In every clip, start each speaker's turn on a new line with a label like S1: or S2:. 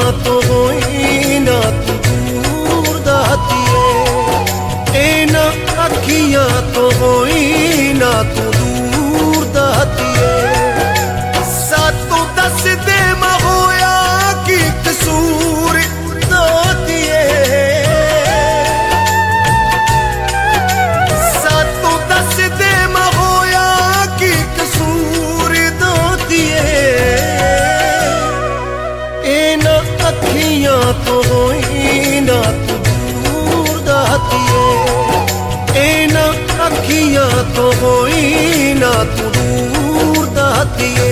S1: तो होई ना तू दूर दातिए, इना अखियां तो होई ना तू दूर दातिए। सातों दस दे मैं होया की कसूर दातिए, सातों दस दे मैं होया की कसूर दातिए। इना अखियां तो होई ना तू दूर दातिए, इना अखियां तो होई ना तू दूर दातिए।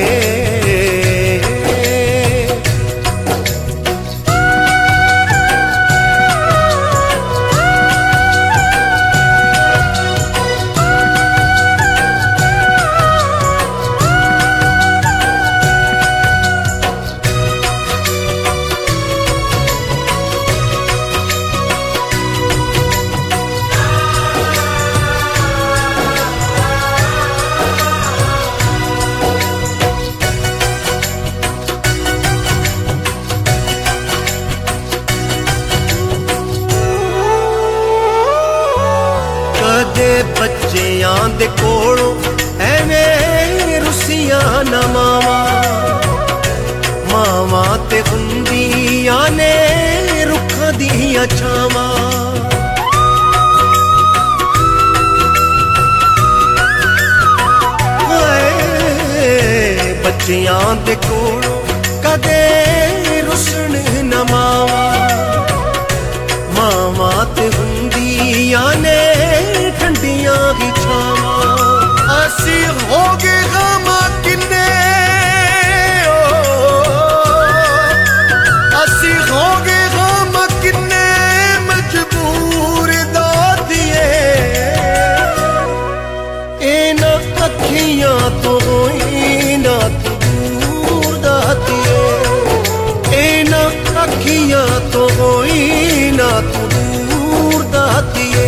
S1: कदे बच्चियां दे कोलों एवें रुसियां ना मावा, मावा ते हुंदियां ने रुखां दियां छावां। बच्चियां दे कोलों कदे रुसन ना मावा, मावा ते हुंदियां ने ठंडियां ही छावां। असी हो गए गामा किन्ने, असी हो गए गामा किन्ने मजबूर दातिए। इना अखियां तो होई ना तू दूर दातिए, इना अखियां तो होई ना तू दूर दातिए।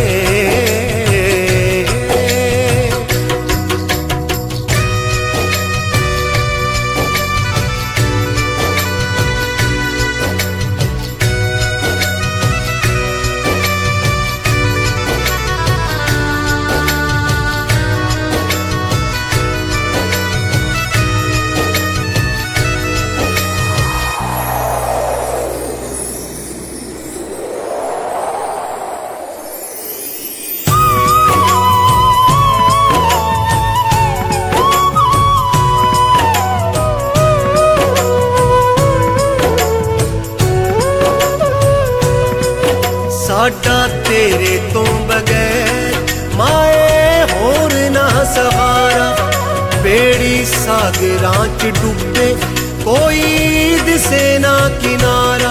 S1: साडा तेरे तो बगैर माए होर ना सहारा, बेड़ी सागरां च डुबे कोई दिसे ना किनारा।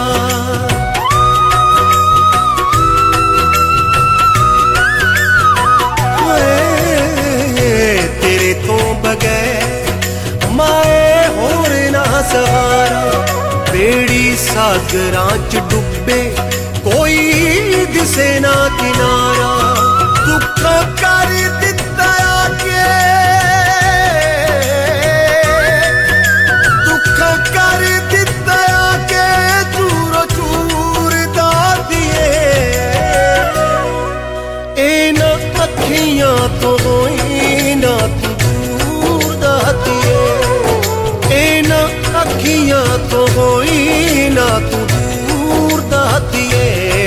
S1: तेरे तो बगैर माए होर ना सहारा, बेड़ी सागरां च डुबे कोई दिसे ना किनारा। दुखा कर दिता के, दुखा कर दिता के चूरो चूर दातिए। इना अखियां तो होई ना तू दूर दातिए, इना अखियां तो होई ना तू दूर दातिए।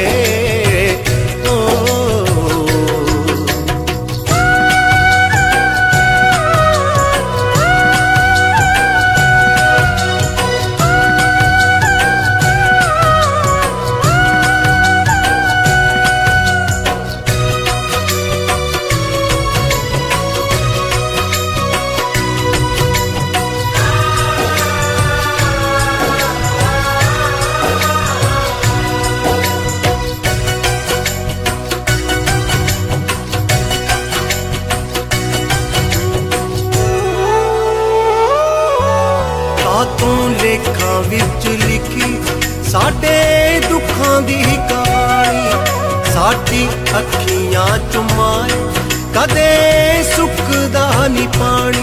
S1: तू लेखां विच लिखी साडे दुखां दी कहानी, साडी अखियां च माए कदे सुकदा नी पानी।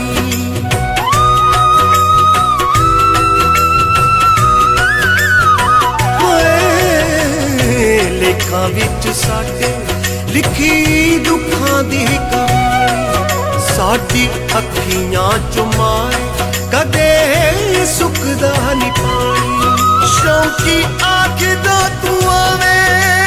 S1: विच साडे लिखी दुखां दी कहानी साडी अखियां चों माए कदे सुकदा नहीं पानी शौकी आखदा तू आवे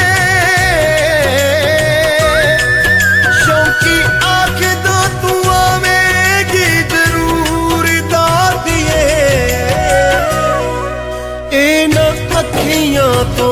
S1: शौकी आखदा तू आवेगी जरूर दादिए ए ना अखियां तो